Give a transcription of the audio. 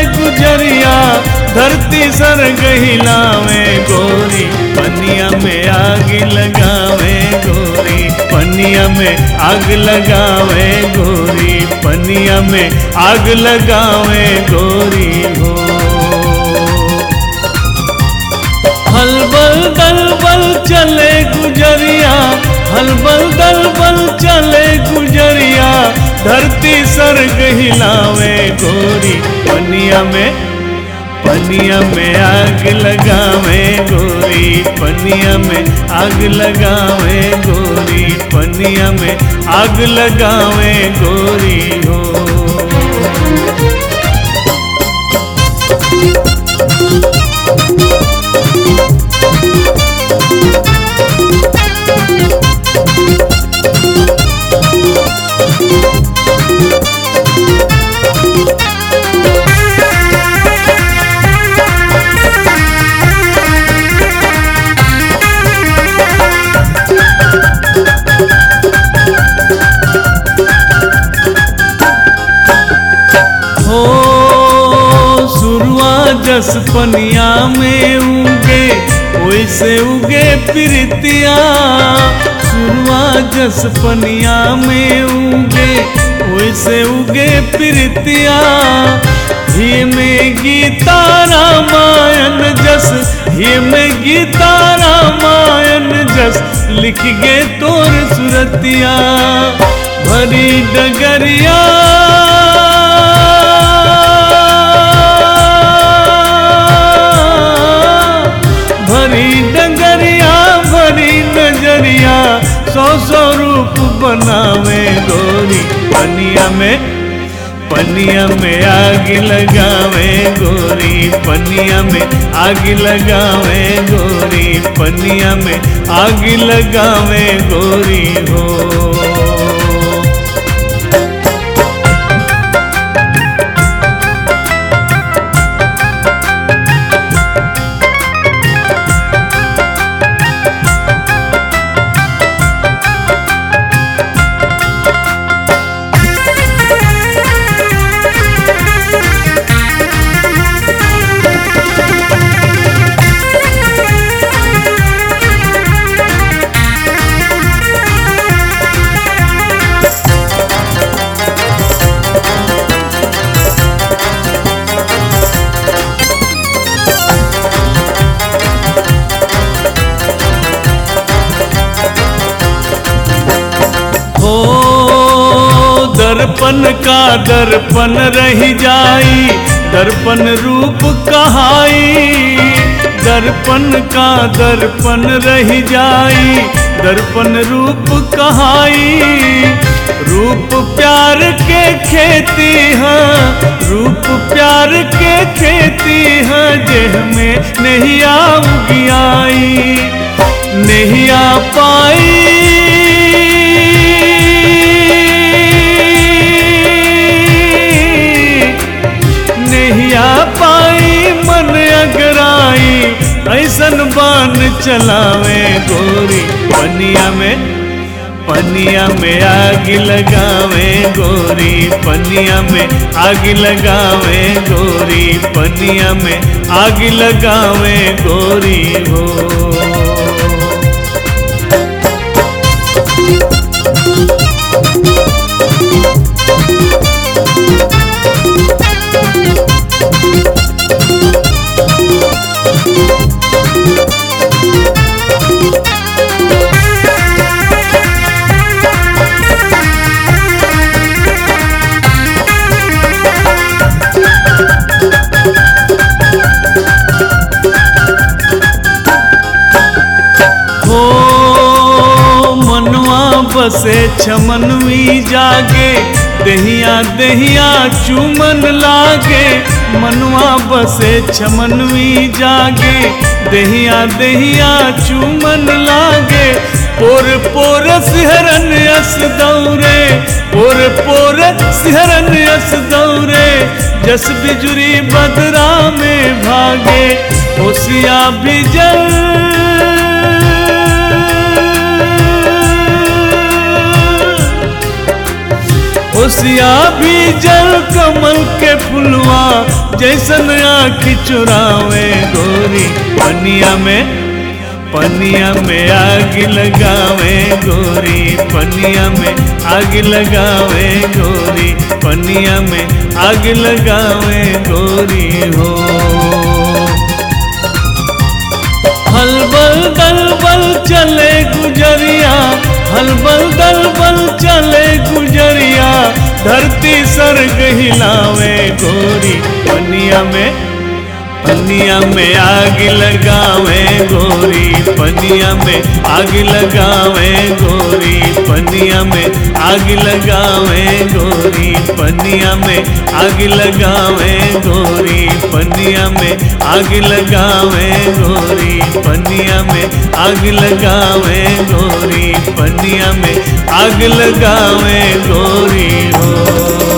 गुजरिया, धरती सर गहिलावे गोरी, पनिया में आग लगावे गोरी, पनिया में आग लगावे गोरी, पनिया में आग लगावे गोरी हो। हलबल दलबल चले गुजरिया, हलबल दलबल चले गुजरिया, धरती सर गहिलावे गोरी, पनिया में आग लगावे गोरी, पनिया में आग लगावे गोरी, पनिया में आग लगावे गोरी हो। जस पनिया में उगे वैसे उगे प्रीतिया, सुरवा जस पनिया में उगे वैसे उगे प्रीतिया, ही में गीता रामायण जस, ही में गीता रामायण जस, लिख गे तोर सुरतिया, भरी डगरिया भरी डगरिया, भरी नजरिया, सौ सौ रूप बनावे गोरी, पनिया में आग लगावे गोरी, पनिया में आग लगावे गोरी, पनिया में आग लगावे गोरी हो। दर्पण का दर्पण रह जाई, दर्पण रूप कहाई, दर्पण का दर्पण रह जाई, दर्पण रूप कहाई, रूप प्यार के खेती है, रूप प्यार के खेती है, जेह में नहीं आऊगी आई, नहीं आ पाई, पाई मन अगराई, ऐसन बान चलावे गोरी, पनिया में आग लगावे गोरी, पनिया में आग लगावे गोरी, पनिया में आग लगावे गोरी हो। बसे छमनवी जागे, दहिया दहिया चुमन लागे, मनवा बसे छमनवी जागे, दहिया दहिया चुमन लागे, पोर पोर सिहरन यस दौरे, पोर पोर सिहरन यस दौरे, जस बिजुरी बदरा में भागे, होशिया बिजल कोसिया भी जल कमल के फुलवा जैसन आँखी चुरावे गोरी पनिया में आग लगावे गोरी पनिया में आग लगावे गोरी पनिया में आग लगावे गोरी हो। हलबल दलबल चले गुजरिया हलबल दलबल चले गुजरिया धरती सर्ग हिलावे गोरी पनिया में आग लगावे गोरी पनिया में आग लगावे गोरी पनिया में आग लगावे गोरी पनिया में आग लगावे गोरी पनिया में आग लगावे गोरी पनिया में आग लगावे गोरी पनिया में आग लगावे गोरी हो।